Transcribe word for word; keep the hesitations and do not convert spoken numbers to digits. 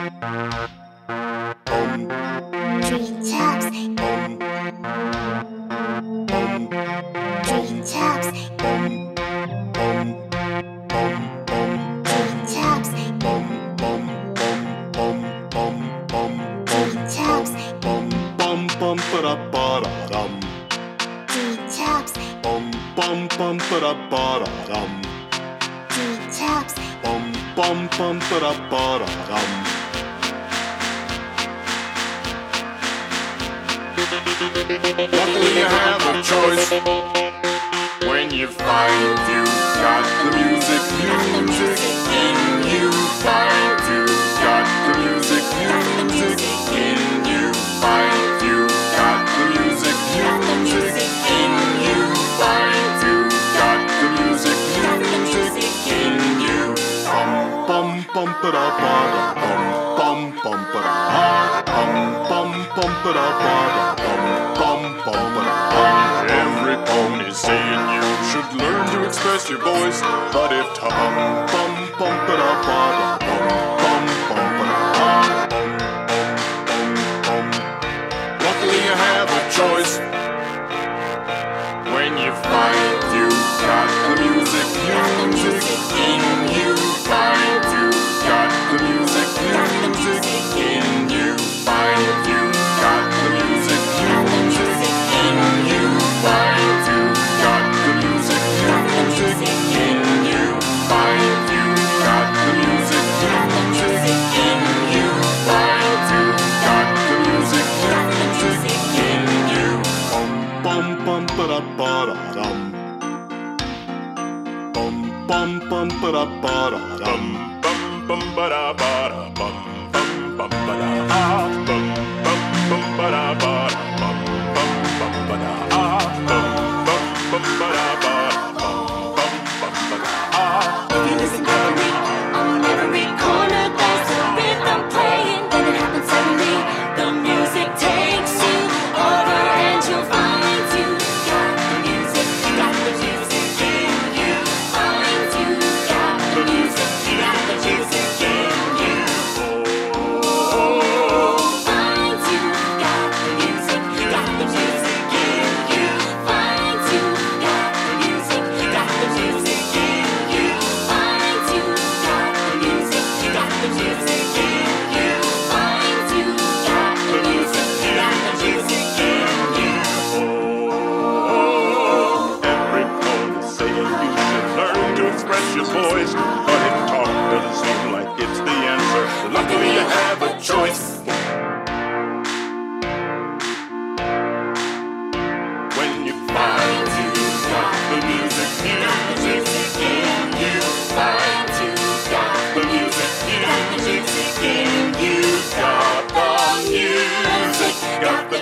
Treetops, treetops, treetops, treetops, Bum bum bum ba ba da dum. treetops, Bum bum bum ba ba da dum. treetops, Bum bum bum ba ba da dum. Luckily you have a choice when you find you got the music, music in you. Find you got the music, music in you. Find you got the music, music in you. Find you got the music, music in you. Bum bum bum ba da ba da bum bum bum ba da bum bum bum ba da ba da bum bum bum ba da. Every poem is saying you should learn to express your voice, but if Bum tongue bum bum ba da ba da bum bum bum ba da. luckily you have a choice when you find you got the music, music in you. Find you got the music, music in you. Find you got the music, music in you. Find you got the music, music in you. Find you got the music, music in you. Find you got the music, music in you. Bum bum ba da ba da dum. Bum bum bum ba da ba da dum. Bum bum bum ba da ba da bum bum bum ba da ah bum bum bum ba da ba da bum bum bum ba da ah bum bum bum ba da ba da bum bum bum ba da ah. If you listen carefully, on every corner there's a rhythm playing. Then it happens suddenly, the music takes you over and you'll find you got the music, got the music in you. Find you got the music, got the music in you. Find you got the music, got the music in you. Find you got the music, got the music in you. Find you got the music, got the music in you. Find you got the music, got the music in you. Every poem is saying you should learn to express your voice, but if talk doesn't seem like it's the answer, luckily you have a choice. When you find you got the music, music in you. Find you got the music, music in you. Got the music, got the